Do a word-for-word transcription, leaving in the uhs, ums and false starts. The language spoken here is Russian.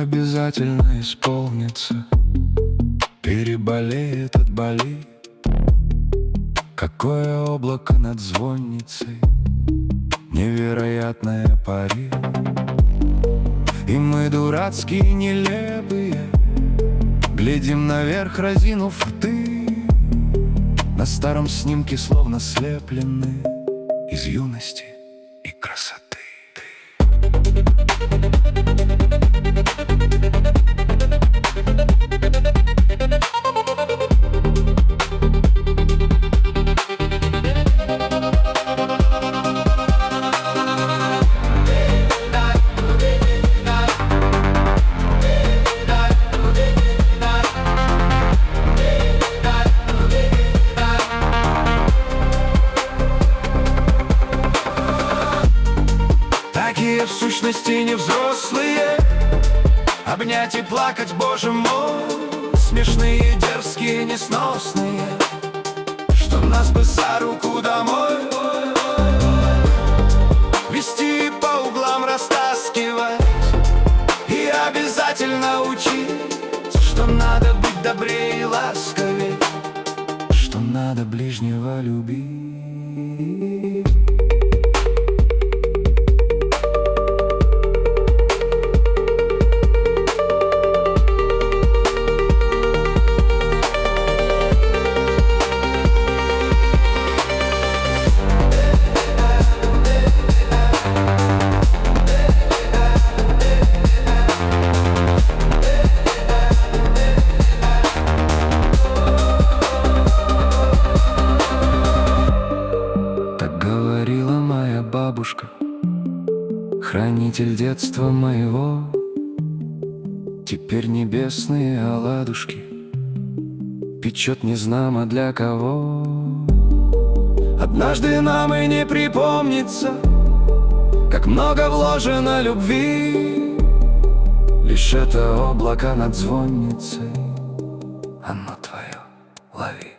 обязательно исполнится. Переболеет, отболит. Какое облако над звонницей, невероятная пари. И мы дурацкие, нелепые, глядим наверх, разинув рты. На старом снимке словно слеплены из юности и красоты. Такие в сущности не взрослые, обнять и плакать, боже мой. Смешные, дерзкие, несносные, что нас бы за руку домой вести, по углам растаскивать и обязательно учить, что надо быть добрее и ласковее, что надо ближнего любить. Говорила моя бабушка, хранитель детства моего. Теперь небесные оладушки печет незнамо для кого. Однажды нам и не припомнится, как много вложено любви. Лишь это облако над звонницей, оно твое, лови.